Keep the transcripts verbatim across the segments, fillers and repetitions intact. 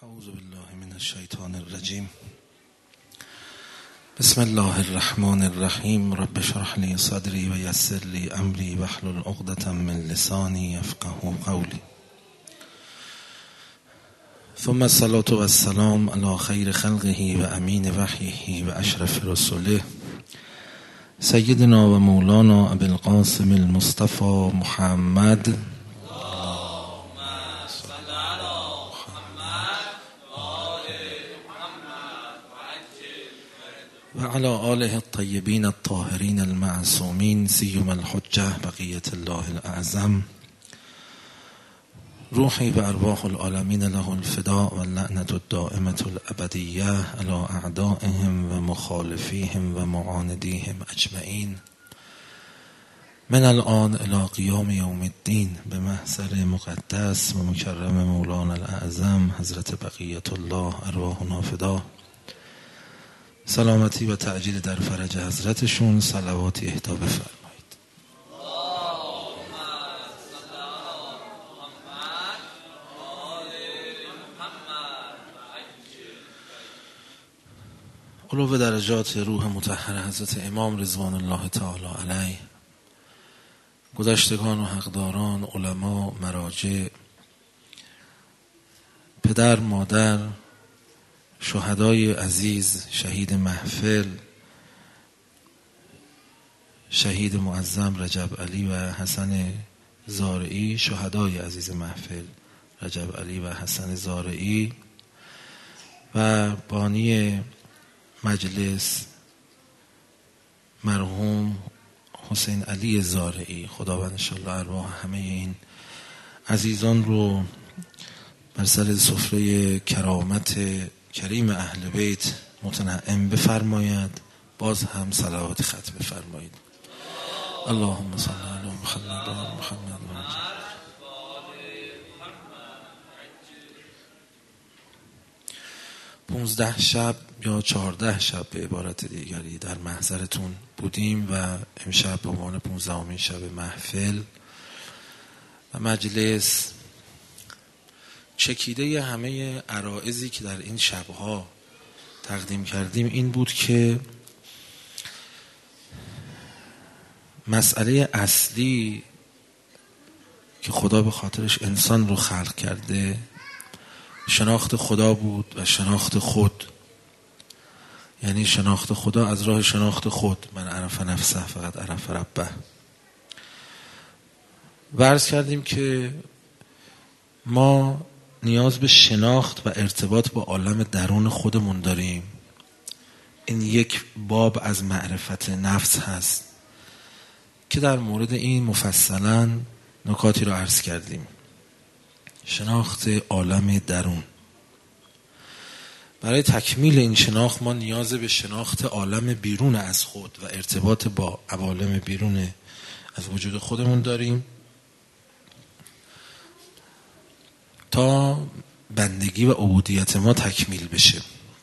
اعوذ بالله من الشیطان الرجیم. بسم الله الرحمن الرحیم. رب اشرح لی صدری و یسر لی امری واحلل عقدة من لسانی یفقهوا قولی. ثم الصلاة والسلام علی خیر خلقه و امین وحیه و اشرف رسوله سیدنا و مولانا ابی القاسم المصطفى محمد و علی آله الطیبین الطاهرین المعصومین سیما الحجة بقیت الله الاعظم. روحی و ارواح العالمین له الفداء و اللعنة الدائمة الابدیه علی اعدائهم و مخالفیهم و معاندیهم اجمعین من الان الی قیام یوم الدین به محضر مقدس و مکرم مولانا الاعظم حضرت بقیت الله ارواحنا فدا. سلامتی و تعجیل در فرج حضرتشون صلواتی اهدا بفرمایید. علو درجات روح مطهر حضرت امام رضوان الله تعالی علیه، گذشتگان و حقداران، علما، مراجع، پدر، مادر، شهدای عزیز، شهید محفل، شهید معظم رجب علی و حسن زارعی، شهدای عزیز محفل رجب علی و حسن زارعی و بانی مجلس مرحوم حسین علی زارعی، خداوند انشاءالله ارواح همه این عزیزان رو بر سر سفره کرامت کریم اهل بیت متنعم بفرماید. باز هم صلوات ختم بفرمایید. اللهم صل علی محمد و آل محمد. پونزده شب یا چهارده شب به عبارت دیگری در محضرتون بودیم و امشب به عنوان پونزدهمین شب محفل و مجلس چکیده همه عرائضی که در این شبها تقدیم کردیم این بود که مسئله اصلی که خدا به خاطرش انسان رو خلق کرده شناخت خدا بود و شناخت خود، یعنی شناخت خدا از راه شناخت خود. من عرف نفسه فقط عرف ربه. و عرض کردیم که ما نیاز به شناخت و ارتباط با عالم درون خودمون داریم. این یک باب از معرفت نفس هست که در مورد این مفصلا نکاتی رو عرض کردیم. شناخت عالم درون. برای تکمیل این شناخت ما نیاز به شناخت عالم بیرون از خود و ارتباط با عوالم بیرون از وجود خودمون داریم تا بندگی و عبودیت ما تکمیل بشه.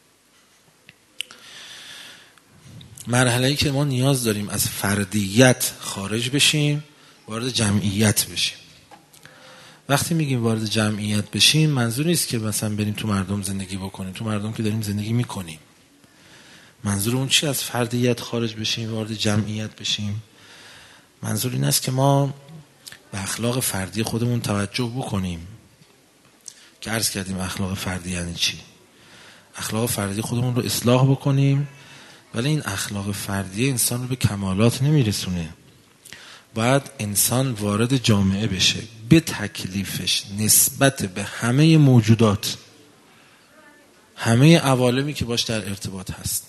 مرحله‌ای که ما نیاز داریم از فردیت خارج بشیم وارد جمعیت بشیم. وقتی میگیم وارد جمعیت بشیم منظور نیست که مثلا بریم تو مردم زندگی بکنیم، تو مردم که داریم زندگی میکنیم. منظور اون چی؟ از فردیت خارج بشیم وارد جمعیت بشیم. منظور این است که ما به اخلاق فردی خودمون توجه بکنیم که عرض کردیم اخلاق فردی یعنی چی. اخلاق فردی خودمون رو اصلاح بکنیم، ولی این اخلاق فردی انسان رو به کمالات نمیرسونه. باید انسان وارد جامعه بشه، به تکلیفش نسبت به همه موجودات، همه عوالمی که باش در ارتباط هست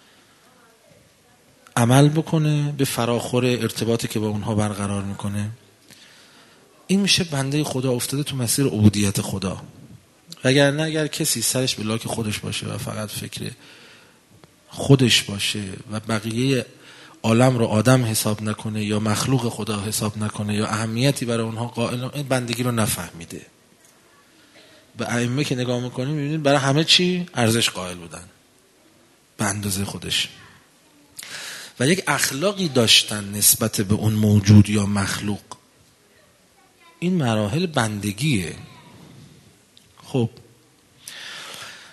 عمل بکنه به فراخور ارتباطی که با اونها برقرار میکنه. این میشه بنده خدا افتاده تو مسیر عبودیت خدا. اگر نه، اگر کسی سرش به لاک خودش باشه و فقط فکر خودش باشه و بقیه عالم رو آدم حساب نکنه یا مخلوق خدا حساب نکنه یا اهمیتی برای اونها قائل، این بندگی رو نفهمیده. به ائمه که نگاه میکنیم میبینید برای همه چی ارزش قائل بودن به اندازه خودش و یک اخلاقی داشتن نسبت به اون موجود یا مخلوق. این مراحل بندگیه. خب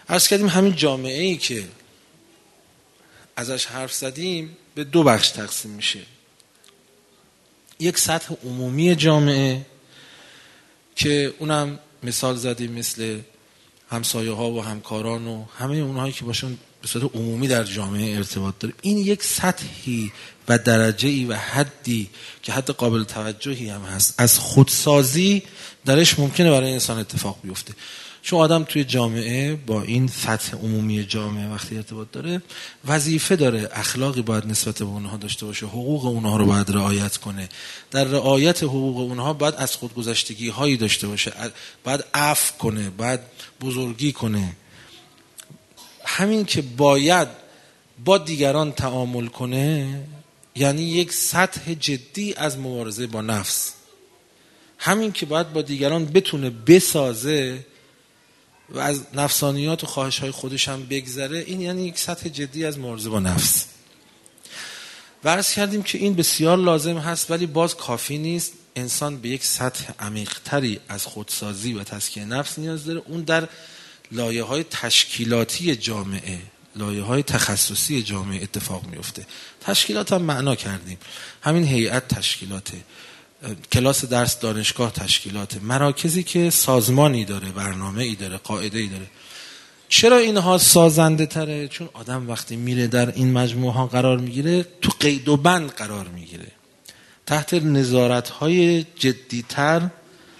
عرض کردیم همین جامعه ای که ازش حرف زدیم به دو بخش تقسیم میشه. یک سطح عمومی جامعه که اونم مثال زدیم مثل همسایه ها و همکاران و همه اونهایی که باشون به صورت عمومی در جامعه ارتباط داره. این یک سطحی و درجه‌ای و حدی که حد قابل توجهی هم هست از خودسازی درش ممکنه برای انسان اتفاق بیفته. چون آدم توی جامعه با این سطح عمومی جامعه وقتی ارتباط داره وظیفه داره، اخلاقی باید نسبت به اونها داشته باشه، حقوق اونها رو باید رعایت کنه. در رعایت حقوق اونها باید از خودگذشتگی هایی داشته باشه، باید عفو کنه، باید بزرگی کنه. همین که باید با دیگران تعامل کنه یعنی یک سطح جدی از مبارزه با نفس. همین که باید با دیگران بتونه بسازه و از نفسانیات و خواهش‌های خودش هم بگذره، این یعنی یک سطح جدی از مبارزه با نفس. و عرض کردیم که این بسیار لازم هست ولی باز کافی نیست. انسان به یک سطح عمیق‌تری از خودسازی و تزکیه نفس نیاز داره. اون در لایه‌های تشکیلاتی جامعه، لایه‌های تخصصی جامعه اتفاق میفته. تشکیلات هم معنا کردیم، همین هیئت تشکیلاته، کلاس درس دانشگاه تشکیلاته، مراکزی که سازمانی داره، برنامه‌ای داره، قاعده‌ای داره. چرا اینها سازنده تره؟ چون آدم وقتی میره در این مجموعه ها قرار میگیره تو قید و بند قرار میگیره، تحت نظارت‌های جدی‌تر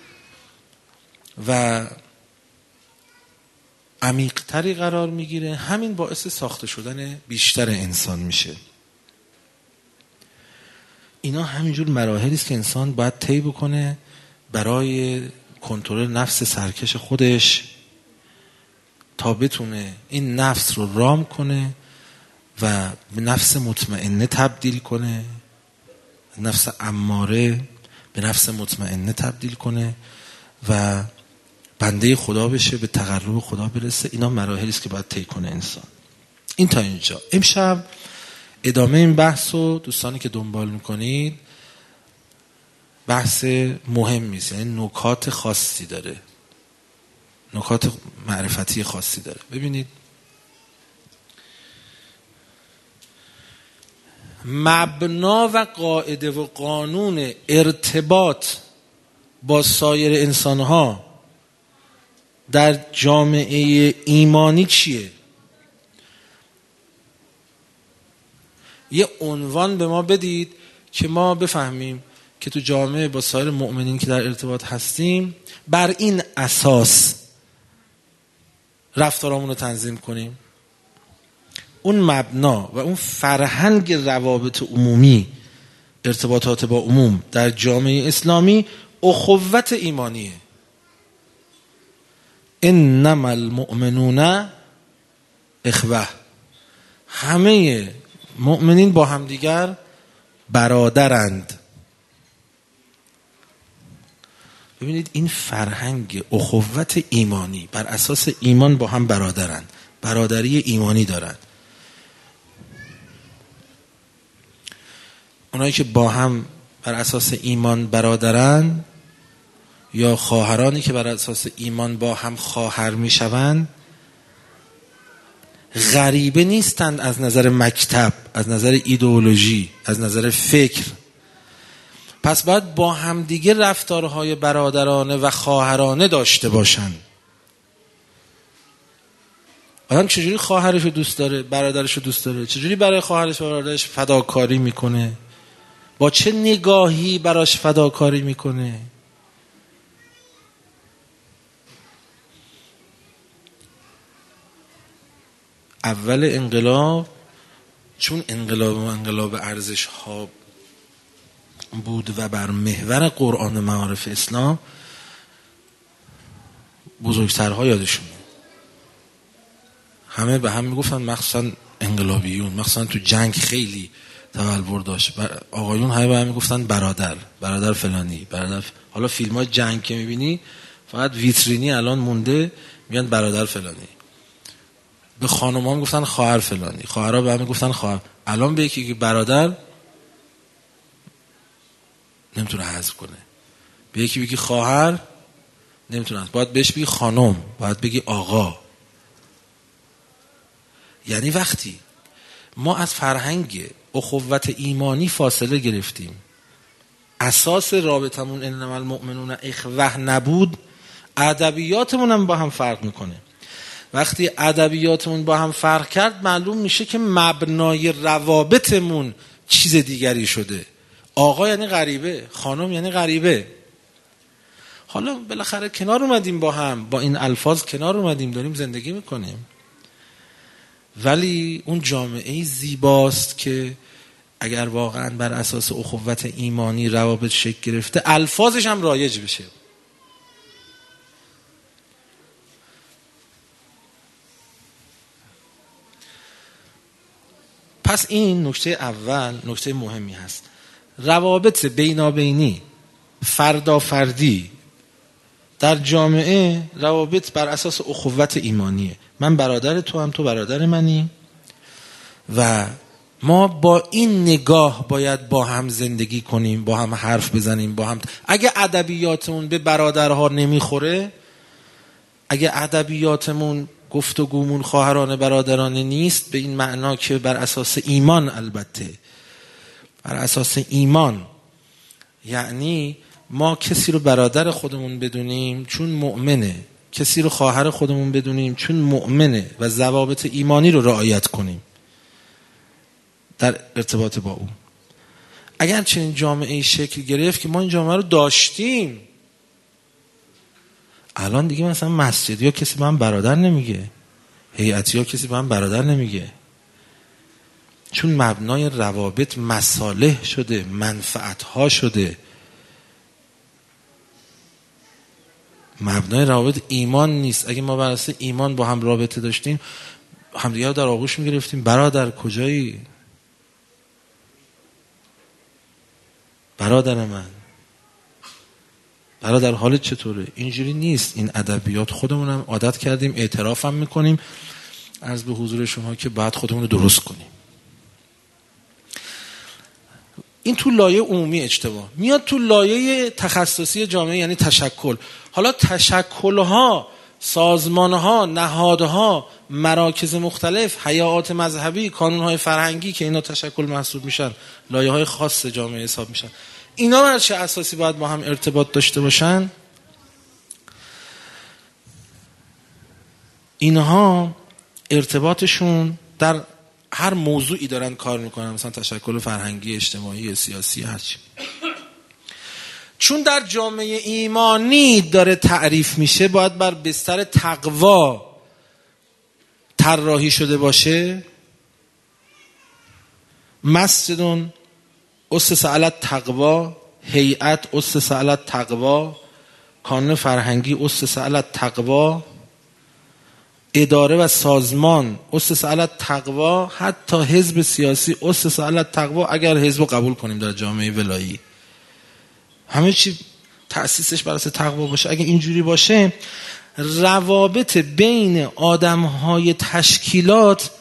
و عمیق‌تری قرار میگیره. همین باعث ساخته شدن بیشتر انسان میشه. اینا همینجور مراحلی است که انسان باید طی بکنه برای کنترل نفس سرکش خودش تا بتونه این نفس رو رام کنه و به نفس مطمئنه تبدیل کنه، نفس اماره به نفس مطمئنه تبدیل کنه و بنده خدا بشه، به تقرب خدا برسه. اینا مراحلی است که باید طی کنه انسان. این تا اینجا. امشب ادامه این بحث رو دوستانی که دنبال میکنید، بحث مهمی است، یعنی نکات خاصی داره، نکات معرفتی خاصی داره. ببینید مبنا و قاعده و قانون ارتباط با سایر انسانها در جامعه ایمانی چیه؟ یه عنوان به ما بدید که ما بفهمیم که تو جامعه با سایر مؤمنین که در ارتباط هستیم بر این اساس رفتارامون رو تنظیم کنیم. اون مبنا و اون فرهنگ روابط عمومی، ارتباطات با عموم در جامعه اسلامی اخوت ایمانیه. انما المؤمنون اخوه، همه مؤمنین با همدیگر برادرند. ببینید این فرهنگ اخوت ایمانی، بر اساس ایمان با هم برادرند، برادری ایمانی دارند. اونایی که با هم بر اساس ایمان برادرند یا خواهرانی که بر اساس ایمان با هم خواهر میشوند غریبه نیستند از نظر مکتب، از نظر ایدئولوژی، از نظر فکر. پس باید با همدیگه رفتارهای برادرانه و خواهرانه داشته باشن. آدم چجوری خواهرش رو دوست داره، برادرش رو دوست داره، چجوری برای خواهرش و برادرش فداکاری میکنه، با چه نگاهی براش فداکاری میکنه. اول انقلاب چون انقلاب و انقلاب ارزش ها بود و بر محور قرآن معارف اسلام، بزرگترها یادشون همه به هم میگفتن، مخصوصا انقلابیون، مخصوصا تو جنگ خیلی تبلور داشت. آقایون همه به هم میگفتن برادر، برادر فلانی، برادر ف... حالا فیلم های جنگ که میبینی فقط ویترینی الان مونده، میگن برادر فلانی. به خانم ها میگفتن خواهر فلانی، خواهرها به هم میگفتن خواهر. الان به یکی که برادر نمیتونه حذف کنه، به یکی بگی خواهر نمیتونه، باید بهش بگی خانم، باید بگی آقا. یعنی وقتی ما از فرهنگ اخوت ایمانی فاصله گرفتیم، اساس رابطمون انما المؤمنون اخوه نبود، ادبیاتمون هم با هم فرق میکنه. وقتی ادبیاتمون با هم فرق کرد معلوم میشه که مبنای روابطمون چیز دیگری شده. آقا یعنی غریبه، خانم یعنی غریبه. حالا بالاخره کنار اومدیم با هم، با این الفاظ کنار اومدیم، داریم زندگی میکنیم، ولی اون جامعه زیباست که اگر واقعا بر اساس اخوت ایمانی روابط شکل گرفته، الفاظش هم رایج بشه. پس این نکته اول نکته مهمی هست. روابط بینابینی، فردافردی در جامعه روابط بر اساس اخوت ایمانیه. من برادر تو هم تو برادر منی و ما با این نگاه باید با هم زندگی کنیم، با هم حرف بزنیم، با هم. اگه ادبیاتمون به برادرها نمیخوره، اگه ادبیاتمون گفتگومون خواهرانه برادرانه نیست، به این معنا که بر اساس ایمان، البته بر اساس ایمان، یعنی ما کسی رو برادر خودمون بدونیم چون مؤمنه، کسی رو خواهر خودمون بدونیم چون مؤمنه و ضوابط ایمانی رو رعایت کنیم در ارتباط با اون. اگر چنین جامعه شکل گرفت که ما این جامعه رو داشتیم، الان دیگه مثلا مسجدی ها کسی با هم برادر نمیگه، هیئتی ها کسی با هم برادر نمیگه، چون مبنای روابط مصالح شده، منفعت ها شده. مبنای روابط ایمان نیست. اگه ما بر اساس ایمان با هم رابطه داشتیم، همدیگه رو در آغوش میگرفتیم، برادر کجایی؟ برادر من، برادر حالت چطوره؟ اینجوری نیست. این ادبیات خودمون هم عادت کردیم، اعتراف هم میکنیم عرض به حضور شما که بعد خودمون رو درست کنیم. این تو لایه عمومی اجتماع. میاد تو لایه تخصصی جامعه، یعنی تشکل. حالا تشکلها، سازمانها، نهادها، مراکز مختلف، هیئات مذهبی، کانونهای فرهنگی که اینا تشکل محسوب میشن، لایه های خاص جامعه حساب میشن، اینا بر چه اساسی باید با هم ارتباط داشته باشن؟ اینها ارتباطشون در هر موضوعی دارن کار میکنن، مثلا تشکل فرهنگی، اجتماعی، سیاسی، هرچی. چون در جامعه ایمانی داره تعریف میشه، باید بر بستر تقوا طراحی شده باشه. مسجدون اسس علی التقوا، هیئت اسس علی التقوا، کانون فرهنگی اسس علی التقوا، اداره و سازمان اسس علی التقوا، حتی حزب سیاسی اسس علی التقوا، اگر حزب قبول کنیم در جامعه ولایی. همه چی تأسیسش بر اساس تقوا باشه. اگه اینجوری باشه، روابط بین آدم‌های تشکیلات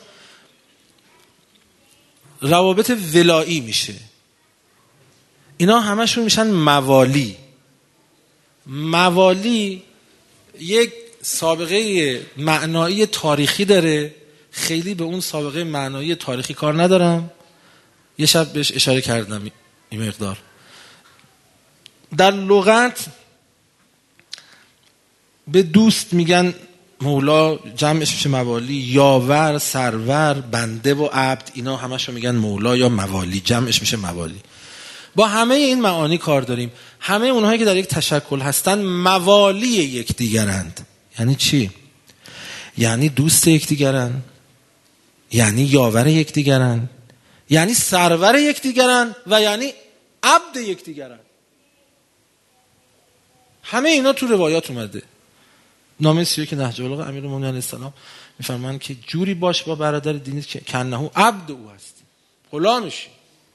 روابط ولایی میشه. اینا همشون میشن موالی. موالی یک سابقه معنایی تاریخی داره. خیلی به اون سابقه معنایی تاریخی کار ندارم، یه شب بهش اشاره کردم این مقدار. در لغت به دوست میگن مولا، جمعش میشه موالی. یاور، سرور، بنده و عبد، اینا همشو میگن مولا یا موالی، جمعش میشه موالی. با همه این معانی کار داریم. همه اونهایی که در یک تشکل هستن موالی یکدیگرند. یعنی چی؟ یعنی دوست یکدیگرند، یعنی یاور یکدیگرند، یعنی سرور یکدیگرند و یعنی عبد یکدیگرند. همه اینا تو روایات اومده. نامه سی و یک نهج البلاغه امیرالمومنین علیه السلام میفرمان که جوری باش با برادر دینی که کنه عبد او هستی، غلامشی.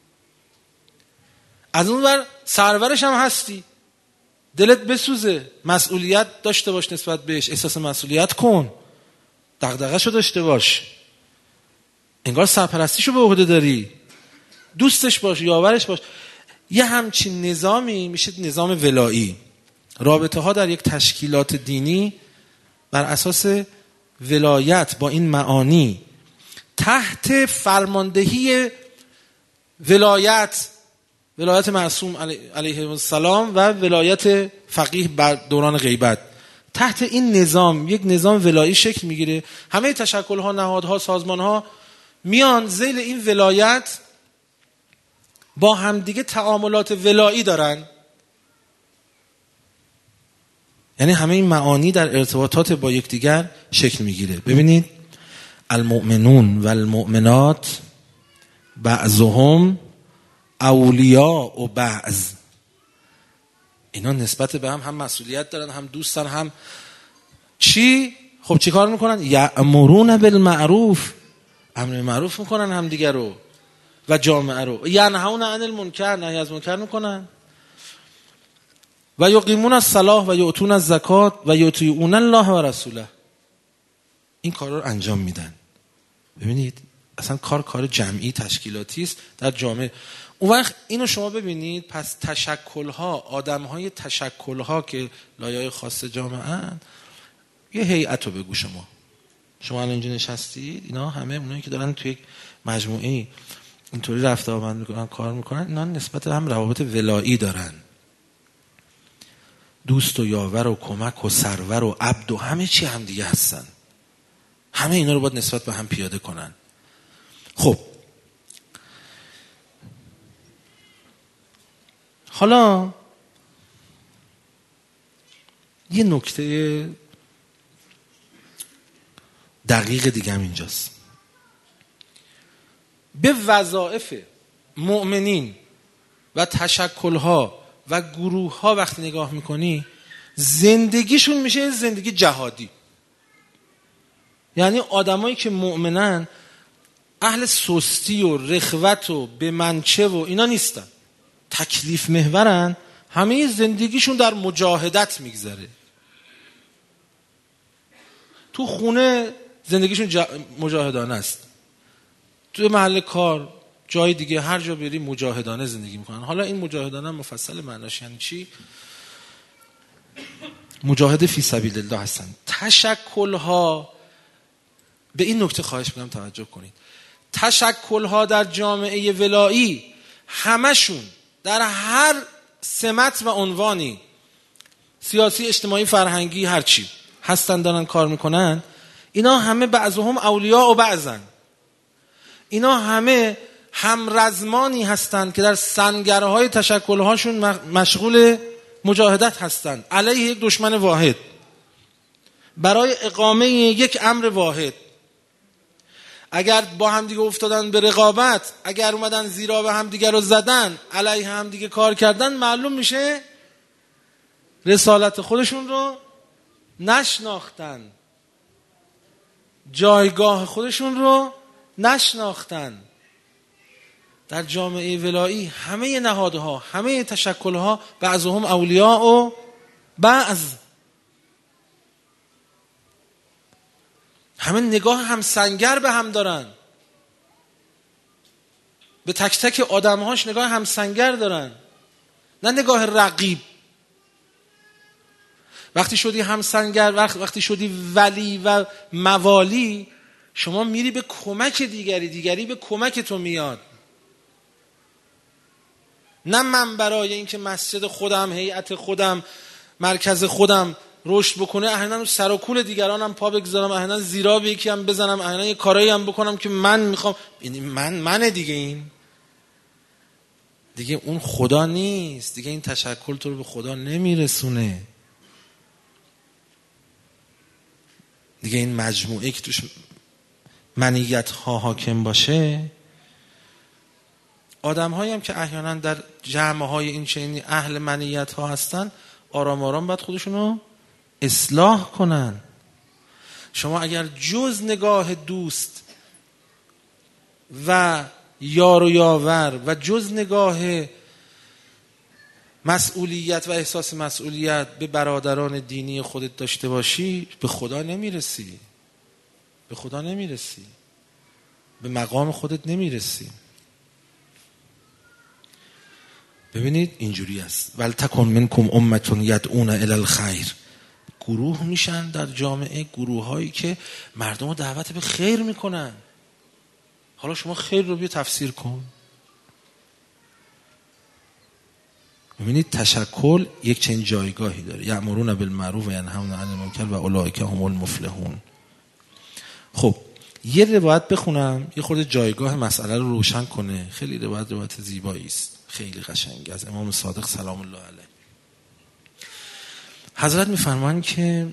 از اون ور سرورش هم هستی، دلت بسوزه، مسئولیت داشته باش نسبت بهش، احساس مسئولیت کن، دغدغه‌شو داشته باش، انگار سرپرستیشو به عهده داری، دوستش باش، یاورش باش. یه همچین نظامی میشه نظام ولایی. رابطه ها در یک تشکیلات دینی بر اساس ولایت با این معانی تحت فرماندهی ولایت ولایت معصوم علیه السلام و ولایت فقیه بر دوران غیبت، تحت این نظام یک نظام ولایی شکل میگیره. همه تشکل‌ها، نهادها، سازمان‌ها میان ذیل این ولایت با همدیگه تعاملات ولایی دارن. یعنی همه این معانی در ارتباطات با یکدیگر شکل میگیره. ببینید المؤمنون و المؤمنات بعضهم اولیاء و بعض، اینا نسبت به هم هم مسئولیت دارن، هم دوستن، هم چی؟ خب چی کار میکنن؟ یأمرون بالمعروف، امر معروف میکنن هم دیگر رو و جامعه رو، ینهون عن المنکر، نهی از منکر میکنن، و یقیمون الصلاة و یؤتون الزکات و یطیعون الله و رسوله، این کار رو انجام میدن. ببینید اصلا کار کار جمعی تشکیلاتی است در جامعه. اون وقت اینو شما ببینید، پس تشکل‌ها، آدم‌های تشکل‌ها که لایه‌های خاص جامعه ان، یه هیئت رو بگو شما شما الان اینجا نشستید، اینا همه اونایی که دارن توی یک مجموعه اینطوری رفت آمد میکنن، کار میکنن، اینا نسبت هم روابط ولایی دارن، دوست و یاور و کمک و سرور و عبد و همه چی هم دیگه هستن. همه اینا رو باید نسبت به هم پیاده کنن. خب حالا یه نکته دقیق دیگه هم اینجاست. به وظایف مؤمنین و تشکل‌ها و گروه‌ها وقتی نگاه میکنی، زندگیشون میشه زندگی جهادی. یعنی آدمایی که مؤمنن اهل سستی و رخوت و به منچه و اینا نیستن، تکلیف محورن، همه زندگیشون در مجاهدت میگذره. تو خونه زندگیشون جا... مجاهدانه است، تو محل کار، جای دیگه، هر جا بری مجاهدانه زندگی میکنن. حالا این مجاهدانه مفصل معناش یعنی چی؟ مجاهد فی سبیل الله هستن. تشکل‌ها، به این نکته خواهش میکنم توجه کنید، تشکل‌ها در جامعه ولایی همشون در هر سمت و عنوانی، سیاسی، اجتماعی، فرهنگی، هر چی هستن دارن کار میکنن، اینا همه بعضهم اولیاء و بعضن. اینا همه همرزمانی هستند که در سنگرهای تشکل‌هاشون مشغول مجاهدت هستند علیه یک دشمن واحد، برای اقامه یک امر واحد. اگر با هم دیگه افتادن به رقابت، اگر اومدن زیرا به هم دیگه رو زدن، علیه هم دیگه کار کردن، معلوم میشه رسالت خودشون رو نشناختن، جایگاه خودشون رو نشناختن. در جامعه ولایی همه نهادها، همه تشکلها بعضهم اولیاء و بعض، همه نگاه هم سنگر به هم دارن، به تک تک آدمهاش نگاه هم سنگر دارن، نه نگاه رقیب. وقتی شدی هم سنگر، وقت وقتی شدی ولی و موالی، شما میری به کمک دیگری، دیگری به کمک تو میاد. نه من برای اینکه مسجد خودم، هیئت خودم، مرکز خودم رشد بکنه، احیانا سر و کول دیگرانم پا بگذارم، احیانا زیرا به یکی هم بزنم، احیانا یه کارایی هم بکنم که من میخوام. یعنی من منه دیگه، این دیگه اون خدا نیست دیگه. این تشکل تو رو به خدا نمیرسونه دیگه. این مجموعه که توش منیت ها حاکم باشه، آدم هایی هم که احیانا در جمع های این چنینی اهل منیت ها هستن، آرام آرام باید خودشونو اصلاح کنن. شما اگر جز نگاه دوست و یار و یاور و جز نگاه مسئولیت و احساس مسئولیت به برادران دینی خودت داشته باشی، به خدا نمیرسی، به خدا نمیرسی، به مقام خودت نمیرسی. ببینید اینجوری است، ولتکن منکم امة یدعون الی الخیر. گروه میشن در جامعه، گروه هایی که مردم رو دعوت به خیر میکنن. حالا شما خیر رو بیا تفسیر کن. ببینید تشکل یک چنین جایگاهی داره. یأمرون بالمعروف و ینهون عن المنکر و اولئک هم المفلحون. خب یه روایت بخونم یه خورده جایگاه مسئله رو روشن کنه. خیلی روایت روایت زیبایی است، خیلی قشنگ، از امام صادق سلام الله علیه. حضرت میفرمایند که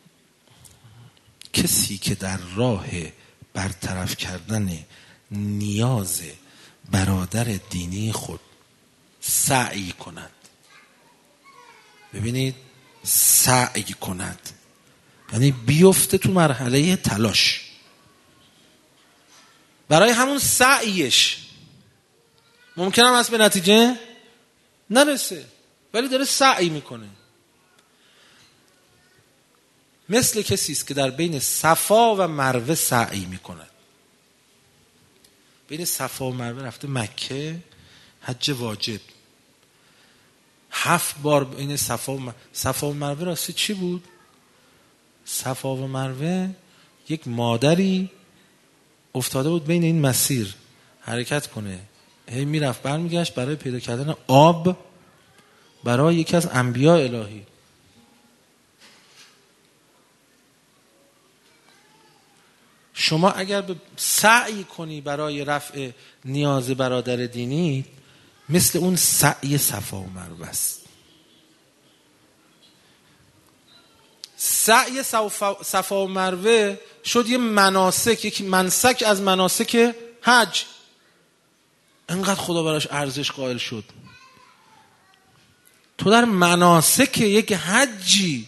کسی که در راه برطرف کردن نیاز برادر دینی خود سعی کند، ببینید سعی کند یعنی بیفته تو مرحله تلاش، برای همون سعیش ممکنه هم از به نتیجه نرسه ولی داره سعی میکنه. مثل کسی است که در بین صفا و مروه سعی میکند. بین صفا و مروه رفته مکه حج واجب، هفت بار بین صفا و مروه. صفا و مروه راستی چی بود؟ صفا و مروه یک مادری افتاده بود بین این مسیر حرکت کنه، هی میرفت برمیگشت برای پیدا کردن آب برای یکی از انبیاء الهی. شما اگر به سعی کنی برای رفع نیاز برادر دینی، مثل اون سعی صفا و مروه است. سعی صفا و مروه شد یه مناسک، یک منسک از مناسک حج. انقدر خدا براش ارزش قائل شد. تو در مناسک یک حجی،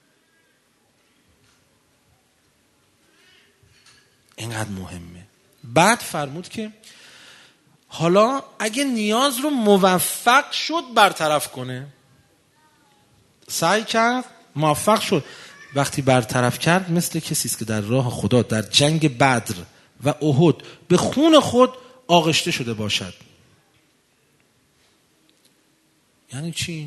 اینقدر مهمه. بعد فرمود که حالا اگه نیاز رو موفق شد برطرف کنه، سعی کرد موفق شد، وقتی برطرف کرد مثل کسی است که در راه خدا در جنگ بدر و احد به خون خود آغشته شده باشد. یعنی چی؟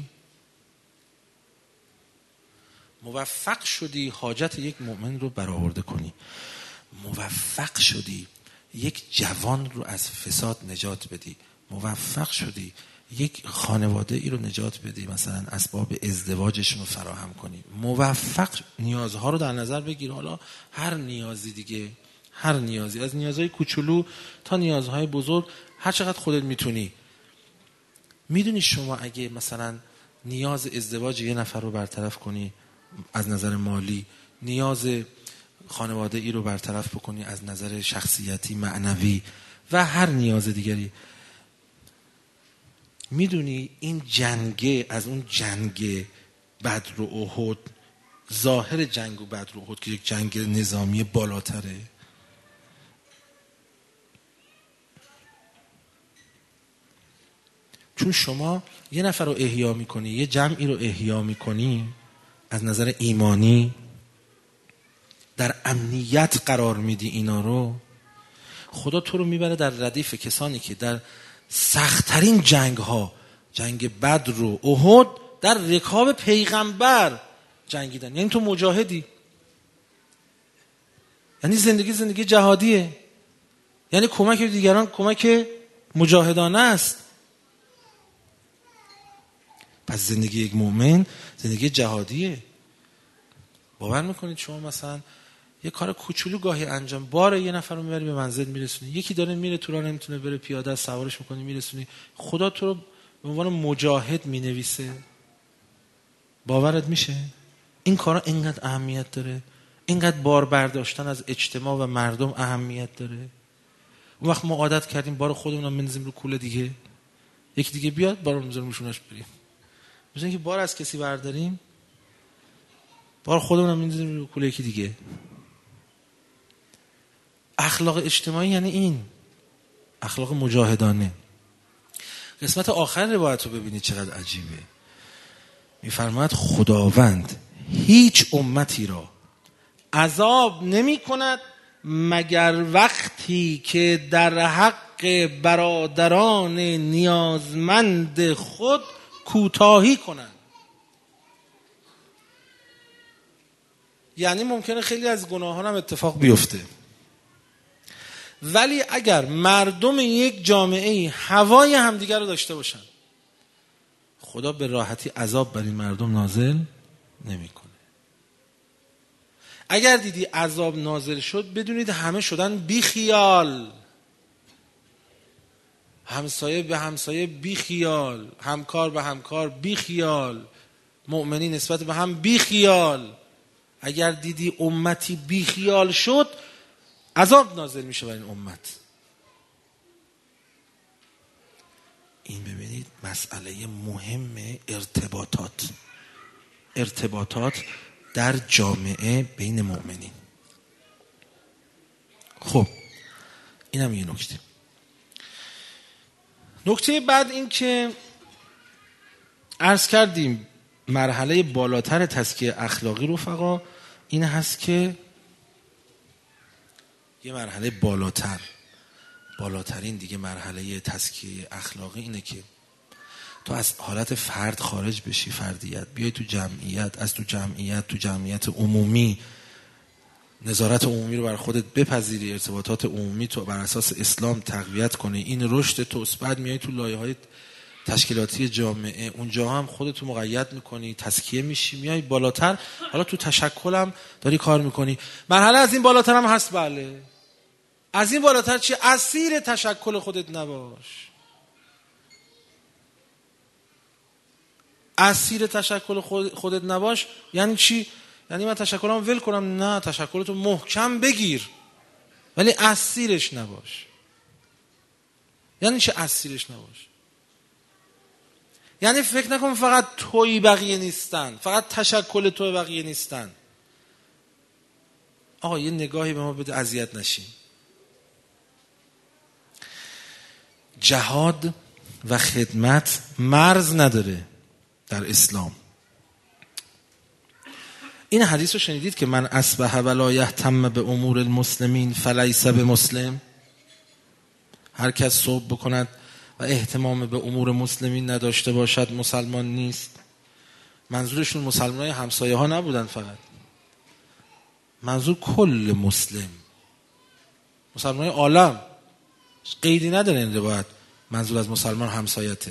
موفق شدی حاجت یک مؤمن رو برآورده کنی، موفق شدی یک جوان رو از فساد نجات بدی، موفق شدی یک خانواده ای رو نجات بدی، مثلا اسباب ازدواجشون رو فراهم کنی، موفق نیازها رو در نظر بگیر. حالا هر نیازی دیگه، هر نیازی، از نیازهای کوچولو تا نیازهای بزرگ، هر چقدر خودت میتونی. میدونی شما اگه مثلا نیاز ازدواج یه نفر رو برطرف کنی از نظر مالی، نیاز خانواده ای رو برطرف بکنی از نظر شخصیتی، معنوی و هر نیاز دیگری، میدونی این جنگ از اون جنگ بدر و احد، ظاهر جنگ و بدر و احد که یک جنگ نظامی بالاتره، چون شما یه نفر رو احیا میکنی، یه جمعی رو احیا میکنی از نظر ایمانی، در امنیت قرار میدی اینا رو، خدا تو رو میبره در ردیف کسانی که در سخت‌ترین جنگ ها، جنگ بدر و احد، در رکاب پیغمبر جنگیدن. یعنی تو مجاهدی، یعنی زندگی زندگی جهادیه، یعنی کمک به دیگران کمک مجاهدانه است. پس زندگی یک مؤمن زندگی جهادیه. باور میکنید شما مثلا یه کار کوچولو گاهی انجام، بار یه نفر رو میبری به منزل میرسونی، یکی داره میره تو راه نمیتونه بره پیاده سوارش میکنی میرسونی، خدا تو رو به عنوان مجاهد مینویسه. باورت میشه؟ این کارا اینقدر اهمیت داره، اینقدر بار برداشتن از اجتماع و مردم اهمیت داره. اون وقت ما عادت کردیم بار خودمون رو بنزیم رو کوله دیگه، یکی دیگه بیاد بارو میذاریم روشونش بریم. مثلا اینکه بار از کسی برداریم، بار خودمون رو میذاریم رو کوله یکی دیگه. اخلاق اجتماعی یعنی این اخلاق مجاهدانه. قسمت آخر روایت رو ببینید چقدر عجیبه. میفرماید خداوند هیچ امتی را عذاب نمی کند مگر وقتی که در حق برادران نیازمند خود کوتاهی کنند. یعنی ممکنه خیلی از گناهان هم اتفاق بیفته، ولی اگر مردم یک جامعه هوای همدیگر رو داشته باشن، خدا به راحتی عذاب بر این مردم نازل نمیکنه. اگر دیدی عذاب نازل شد، بدونید همه شدن بی خیال، همسایه به همسایه بی خیال، همکار به همکار بی خیال، مؤمنین نسبت به هم بی خیال. اگر دیدی امتی بی خیال شد، عذاب نازل میشه بر این امت. این ببینید مسئله مهم ارتباطات، ارتباطات در جامعه بین مؤمنین. خب اینم یه نکته. نکته بعد این که عرض کردیم مرحله بالاتر تزکیه اخلاقی رفقا این هست که یه مرحله بالاتر، بالاترین دیگه مرحله تزکیه اخلاقی اینه که تو از حالت فرد خارج بشی، فردیت، بیای تو جمعیت، از تو جمعیت تو جمعیت عمومی نظارت عمومی رو بر خودت بپذیری، ارتباطات عمومی تو بر اساس اسلام تقویت کنی، این رشد توست. بعد میای تو لایه‌های تشکیلاتی جامعه، اونجا هم خودتو مقید میکنی، تزکیه میشی، میای بالاتر. حالا تو تشکلم داری کار میکنی. مرحله از این بالاتر هم هست. بله، از این بالاتر چی؟ اسیر تشکل خودت نباش. اسیر تشکل خودت نباش یعنی چی؟ یعنی من تشکلم ول کنم؟ نه، تشکلتو محکم بگیر ولی اسیرش نباش. یعنی چه اسیرش نباش؟ یعنی فکر نکن فقط توی بقیه نیستن، فقط تشکل توی بقیه نیستن. آقا یه نگاهی به ما بده، اذیت نشیم. جهاد و خدمت مرز نداره در اسلام. این حدیث رو شنیدید که من اصبح ولا یهتم به امور المسلمین فلیس بمسلم. هر کس صبح بکند و اهتمام به امور مسلمین نداشته باشد مسلمان نیست. منظورشون مسلمانای همسایه ها نبودن فقط، منظور کل مسلم، مسلمانای عالم. قیدی نداره این روایت، منظور از مسلمان همسایته.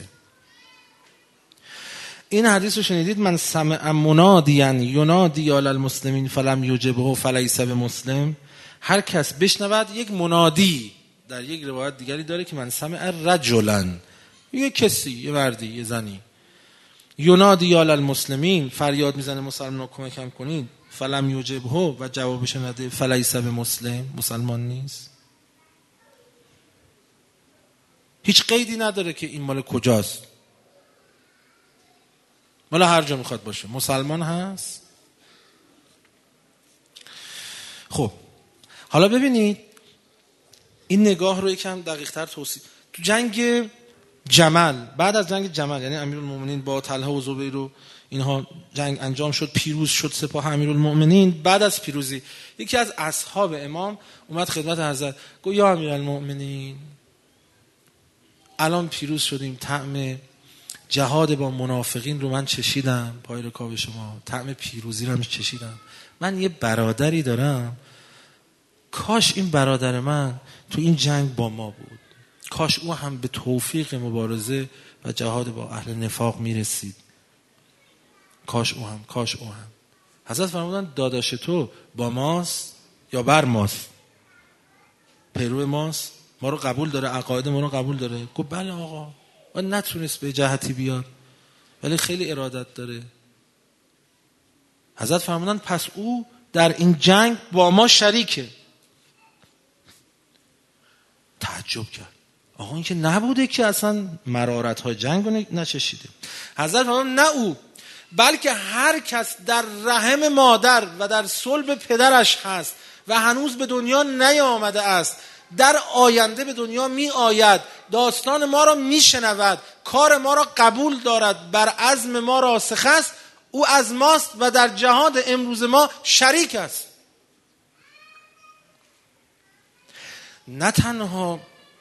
این حدیث رو شنیدید من سمع منادیا ینادی علی المسلمین فلم یجبه فلیس بمسلم. هر کس بشنود یک منادی، در یک روایت دیگری داره که من سمع رجلا، یه کسی، یه مردی، یه زنی، ینادی علی المسلمین، فریاد میزنه مسلمان کمکم کنید، فلم یجبه و جوابش نده، فلیس بمسلم، مسلمان نیست. هیچ قیدی نداره که این مال کجاست، مال هر جا میخواد باشه، مسلمان هست. خب حالا ببینید این نگاه رو یکم دقیق تر توصیف. تو جنگ جمل، بعد از جنگ جمل، یعنی امیرالمومنین با طلحه و زبیر رو اینها جنگ انجام شد، پیروز شد سپاه امیرالمومنین. بعد از پیروزی یکی از اصحاب امام اومد خدمت حضرت، گفت یا امیرالمومنین الان پیروز شدیم، طعم جهاد با منافقین رو من چشیدم، پای رکاب شما طعم پیروزی رو هم چشیدم. من یه برادری دارم، کاش این برادر من تو این جنگ با ما بود، کاش او هم به توفیق مبارزه و جهاد با اهل نفاق میرسید، کاش او هم کاش او هم حضرت فرمودن داداش تو با ماست یا بر ماست؟ پیرو ماست، ما رو قبول داره، عقاید ما رو قبول داره. گفت بله آقا، و نتونست به جهتی بیاد ولی خیلی ارادت داره. حضرت فرمودن پس او در این جنگ با ما شریکه. تعجب کرد، آقا این که نبوده که اصلا مرارت های جنگ رو نچشیده. حضرت فرمودن نه او، بلکه هر کس در رحم مادر و در صلب پدرش هست و هنوز به دنیا نیامده است، در آینده به دنیا می آید، داستان ما را می شنود، کار ما را قبول دارد، بر عزم ما راسخ است، او از ماست و در جهاد امروز ما شریک است. نه تنها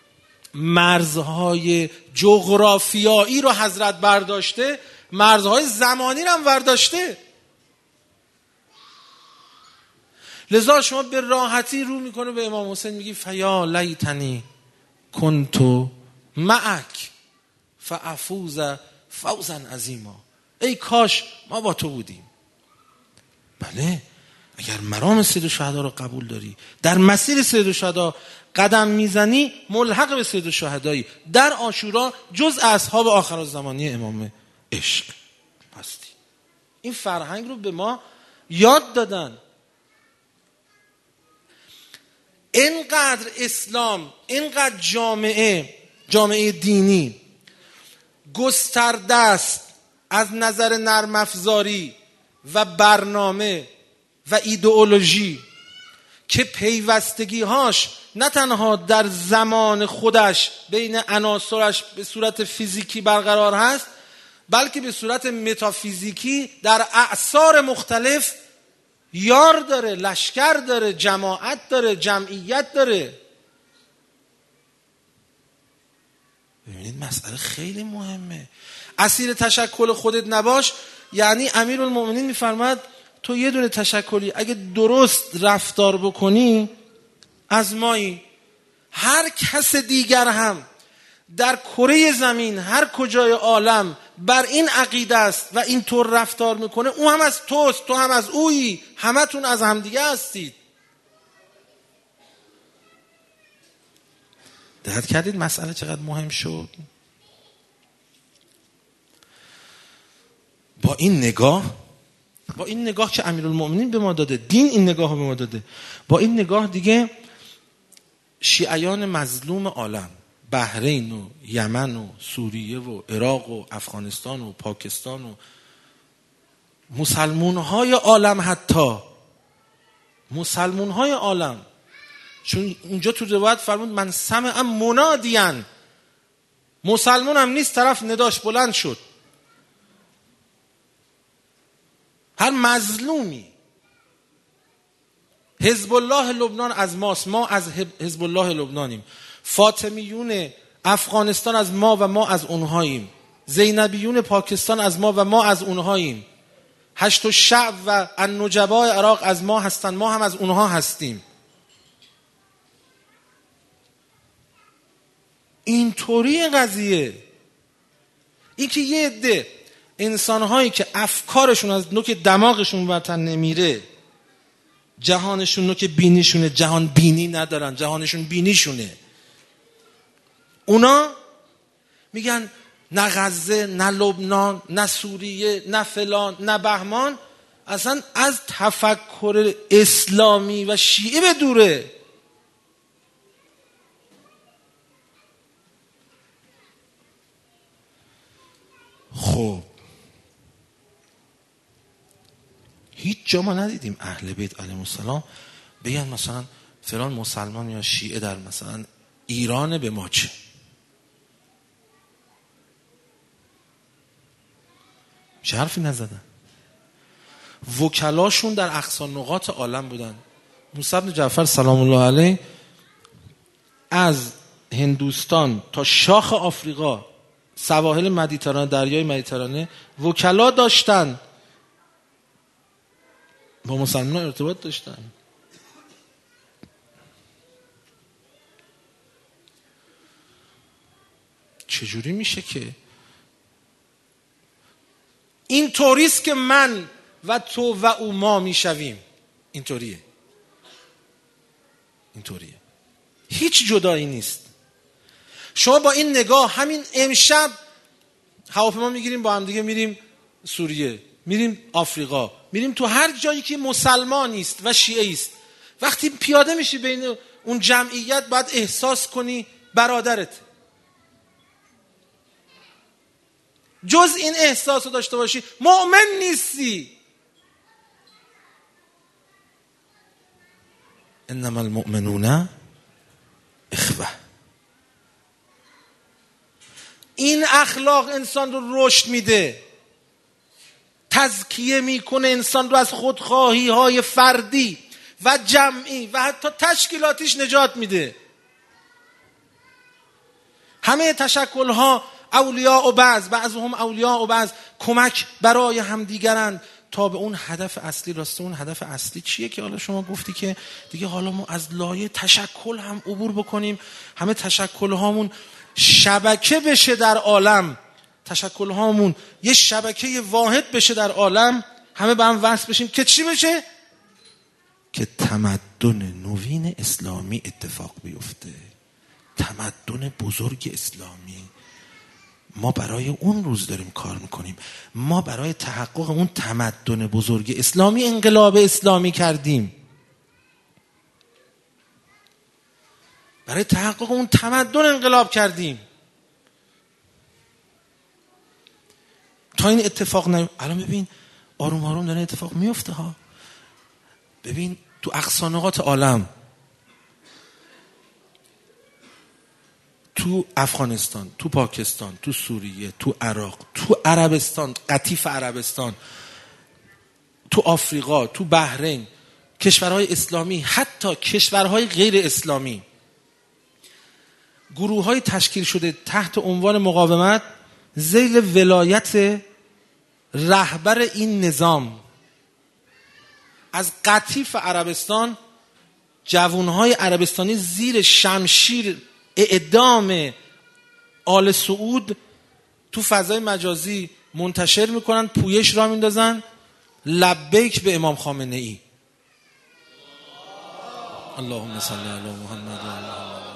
مرزهای جغرافیایی رو حضرت برداشته، مرزهای زمانی رو هم برداشته. لذا شما به راحتی رو میکنه به امام حسین میگی فیا لیتنی کنتو معک فافوز فوزا عظیما، ای کاش ما با تو بودیم. بله، اگر مرام سید الشهدا رو قبول داری، در مسیر سید الشهدا قدم میزنی، ملحق به سید الشهدایی، در عاشورا جز اصحاب آخرالزمانی امام عشق هستی. این فرهنگ رو به ما یاد دادن. اینقدر اسلام، اینقدر جامعه جامعه دینی گسترده است از نظر نرم افزاری و برنامه و ایدئولوژی که پیوستگی هاش نه تنها در زمان خودش بین عناصرش به صورت فیزیکی برقرار هست، بلکه به صورت متافیزیکی در اعصار مختلف یار داره، لشکر داره، جماعت داره، جمعیت داره. ببینید مسئله خیلی مهمه. اسیر تشکل خودت نباش، یعنی امیرالمومنین میفرماد تو یه دونه تشکلی اگه درست رفتار بکنی از مایی. هر کس دیگر هم در کره زمین هر کجای عالم بر این عقیده است و اینطور رفتار میکنه، اون هم از توست، تو هم از اویی، همتون از همدیگه هستید. دقت کردید مسئله چقدر مهم شد؟ با این نگاه، با این نگاه که امیرالمومنین به ما داده، دین این نگاه رو به ما داده، با این نگاه دیگه شیعیان مظلوم عالم، بحرین و یمن و سوریه و عراق و افغانستان و پاکستان و مسلمون های عالم، حتی مسلمون های عالم، چون اونجا تو روایت فرمود من سمع منادیان، مسلمون هم نیست طرف نداش بلند شد. هر مظلومی، حزب الله لبنان از ماست، ما از حزب الله لبنانیم، فاطمیون افغانستان از ما و ما از اونهاییم، زینبیون پاکستان از ما و ما از اونهاییم، هشت و شعب و النجبای عراق از ما هستن، ما هم از اونها هستیم. اینطوری قضیه. این که یه عده انسانهایی که افکارشون از نوک دماغشون وطن نمیره، جهانشون نوک بینیشونه، جهان بینی ندارن، جهانشون بینیشونه، اونا میگن نه غزه، نه لبنان، نه سوریه، نه فلان، نه بهمان، اصلا از تفکر اسلامی و شیعه به دوره. خب هیچ جا ما ندیدیم اهل بیت علیهم السلام بگن مثلا فلان مسلمان یا شیعه در مثلا ایران به ما چه. چه حرفی نزدن. وکلاشون در اقصا نقاط عالم بودن. موسی بن جعفر سلام الله علیه از هندوستان تا شاخ آفریقا، سواحل مدیترانه، دریای مدیترانه، وکلا داشتن، با مسلمان ارتباط داشتن. چجوری میشه که این طوریست که من و تو و او ما میشویم؟ اینطوریه، اینطوریه، هیچ جدایی نیست. شما با این نگاه همین امشب هواپیما میگیریم با هم دیگه میریم سوریه، میریم آفریقا، میریم تو هر جایی که مسلمانی است و شیعه است. وقتی پیاده میشی بین اون جمعیت باید احساس کنی برادرت. جز این احساس رو داشته باشی مؤمن نیستی. انما المؤمنون اخوه. این اخلاق انسان رو رشد میده، تزکیه میکنه انسان رو از خودخواهی های فردی و جمعی و حتی تشکیلاتیش نجات میده. همه تشکل ها اولیاء و بعض، بعضهم اولیاء و بعض، کمک برای همدیگرند تا به اون هدف اصلی راسته. اون هدف اصلی چیه که حالا شما گفتی که دیگه حالا ما از لایه تشکل هم عبور بکنیم، همه تشکل هامون شبکه بشه در عالم، تشکل هامون یه شبکه واحد بشه در عالم، همه به هم وصل بشیم که چی بشه؟ که تمدن نوین اسلامی اتفاق بیفته، تمدن بزرگ اسلامی. ما برای اون روز داریم کار میکنیم. ما برای تحقق اون تمدن بزرگ اسلامی انقلاب اسلامی کردیم. برای تحقق اون تمدن انقلاب کردیم تا این اتفاق نه. الان ببین آروم آروم داره اتفاق میفته ها. ببین تو اقصا نقاط عالم، تو افغانستان، تو پاکستان، تو سوریه، تو عراق، تو عربستان، قطیف عربستان، تو آفریقا، تو بحرین، کشورهای اسلامی، حتی کشورهای غیر اسلامی، گروه‌های تشکیل شده تحت عنوان مقاومت ذیل ولایت رهبر این نظام. از قطیف عربستان جوانهای عربستانی زیر شمشیر اعدام آل سعود تو فضای مجازی منتشر میکنن، پویش را میندازن لبیک به امام خامنه ای. اللهم صل علی محمد و علی محمد.